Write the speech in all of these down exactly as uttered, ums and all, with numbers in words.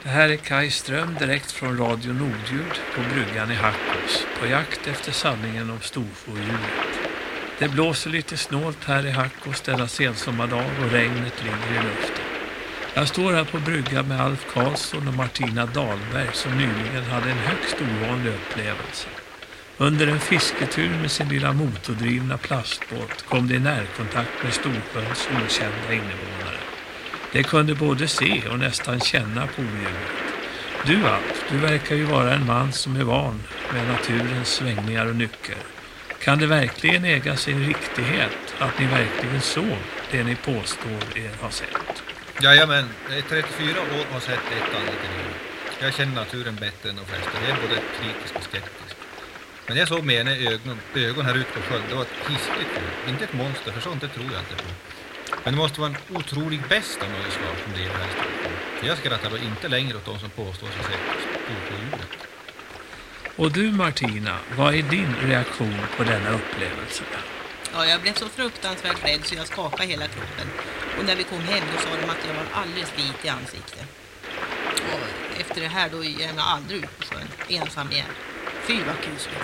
Det här är Kaj Ström direkt från Radio Nordljud på bryggan i Hackås, på jakt efter sanningen om storfådjuret. Det blåser lite snålt här i Hackås denna sensommardag och regnet ligger i luften. Jag står här på bryggan med Alf Karlsson och Martina Dahlberg som nyligen hade en högst ovanlig upplevelse. Under en fisketur med sin lilla motordrivna plastbåt kom det i närkontakt med Storsjöns okända invånare. Det kunde både se och nästan känna på odjuret. Du Alf, du verkar ju vara en man som är van med naturens svängningar och nycker. Kan det verkligen äga sin riktighet att ni verkligen såg det ni påstår er ha sett? Jajamän, jag är trettiofyra år och har sett ett annat i livet. Jag känner naturen bättre än de flesta. Jag är både kritisk och skeptisk. Men jag såg med ena ögon, ögon här ute på sjön. Det var ett hiskligt djur. Inte ett monster, för sånt det tror jag inte på. Men det måste vara en otrolig bäst av något slag som lever här i Stockholm. För jag skrattar då inte längre åt de som påstår sig sett storfådjuret. Och du Martina, vad är din reaktion på denna upplevelse? Ja, jag blev så fruktansvärt rädd så jag skakade hela kroppen. Och när vi kom hem då sa de att jag var alldeles vit i ansiktet. Och efter det här då ger jag mig aldrig ut på sjön, ensam igen. Fy vad kusligt.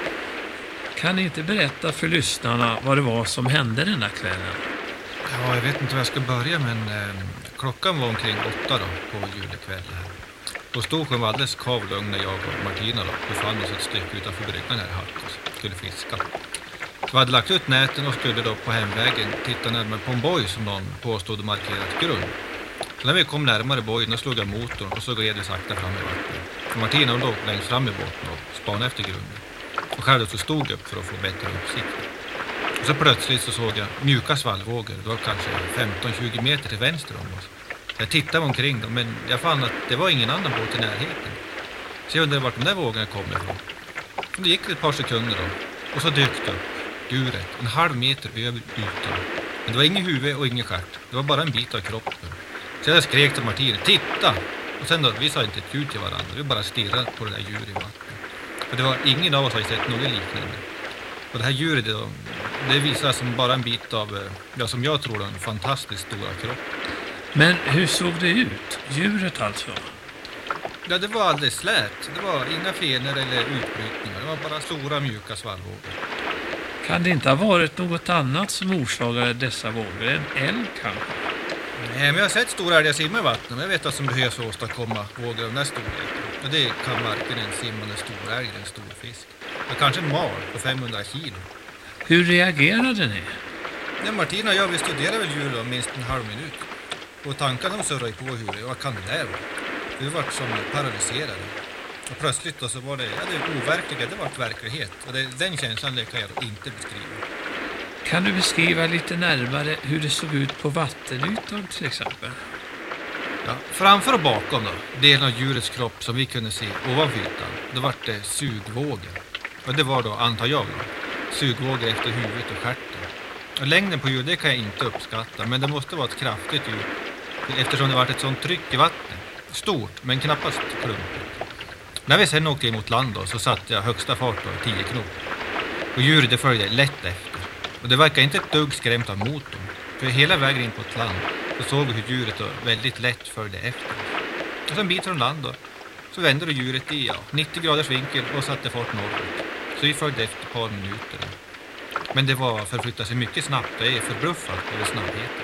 Kan ni inte berätta för lyssnarna vad det var som hände den där kvällen? Ja, jag vet inte var jag ska börja, men eh, klockan var omkring åtta då på julekvällen. Och Storsjön var alldeles kavlugn när jag och Martina då befann oss ett stycke utanför bryggan här i Hackås. Skulle fiska. Så vi hade lagt ut näten och skulle då på hemvägen titta närmare på en boj som någon påstod markerat grund. Så när vi kom närmare bojen då slog jag motorn och så gled vi sakta fram i vattnet. Och Martina låg längst fram i båten och spanade efter grunden. Och själv så stod upp för att få bättre uppsikt. Och så plötsligt så såg jag mjuka svallvågor. Det var kanske femton till tjugo meter till vänster om oss. Jag tittade omkring dem, men jag fann att det var ingen annan båt i närheten. Så jag undrade vart de där vågorna kom ifrån. Och det gick ett par sekunder då. Och så dök det upp djuret en halv meter över ytan. Men det var ingen huvud och ingen stjärt. Det var bara en bit av kroppen. Så jag skrek till Martina, titta! Och sen då, vi sa inte ett ljud till varandra. Vi bara stirrade på det där djuret i vattnet. För det var ingen av oss som hade sett något liknande. Och det här djuret då, det visar som bara en bit av, ja, som jag tror, en fantastiskt stora kropp. Men hur såg det ut? Djuret alltså? Ja, det var alldeles slät. Det var inga fenor eller utbrytningar. Det var bara stora mjuka svallvågor. Kan det inte ha varit något annat som orsakade dessa vågor? En älg kanske? Nej, men jag har sett stora älgar simma i vattnet. Men jag vet att som behövs för att åstadkomma vågor av den här storleken. Och det kan varken en simmande storälg eller en stor fisk. Det kanske en mal på femhundra kilo. Hur reagerade ni? Ja, Martina och jag, vi studerade väl djuret minst en halv minut. Och tankarna de surrade på huvudet. Vad kan det där vara? Vi var som paralyserade. Och plötsligt då så var det, ja, det overkliga, det var verklighet. Och det, den känslan det kan jag då inte beskriva. Kan du beskriva lite närmare hur det såg ut på vattenytan till exempel? Ja, framför och bakom då, delen av djurets kropp som vi kunde se ovanför ytan, då var det sugvågor. Och det var då, antar jag då, sugvågor efter huvudet och stjärten. Och längden på djuret, det kan jag inte uppskatta, men det måste vara ett kraftigt djur. Eftersom det varit ett sånt tryck i vattnet. Stort, men knappast klumpigt. När vi sen åkte emot land då, så satte jag högsta fart på tio knop. Och djuret det följde lätt efter. Och det verkar inte ett dugg skrämt av motorn. För hela vägen in på ett land så såg vi hur djuret då väldigt lätt följde efter. Och sen bit från land då, så vände då djuret i ja, nittio graders vinkel och satte fart norrut. Så vi följde efter ett par minuter. Men det var förflyttade sig mycket snabbt och jag är förbluffad över snabbheten.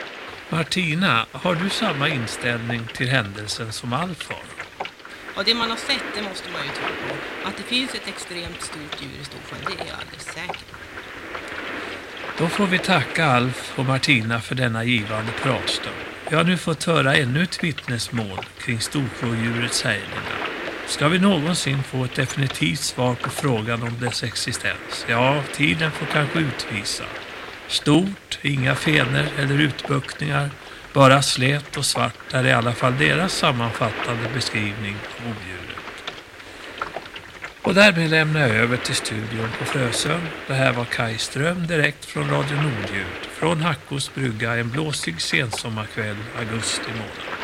Martina, har du samma inställning till händelsen som Alf har? Ja, det man har sett, det måste man ju tro på. Att det finns ett extremt stort djur i Storsjön, det är jag alldeles säker på. Då får vi tacka Alf och Martina för denna givande pratstund. Jag har nu fått höra ännu ett vittnesmål kring storfådjurets härjningar. Ska vi någonsin få ett definitivt svar på frågan om dess existens? Ja, tiden får kanske utvisa. Stort, inga fenor eller utbuktningar, bara slät och svart är i alla fall deras sammanfattande beskrivning av odjuret. Och därmed lämnar jag över till studion på Frösön. Det här var Kaj Ström direkt från Radio Nordljud. Från Hackås brygga en blåsig sensommarkväll augusti månad.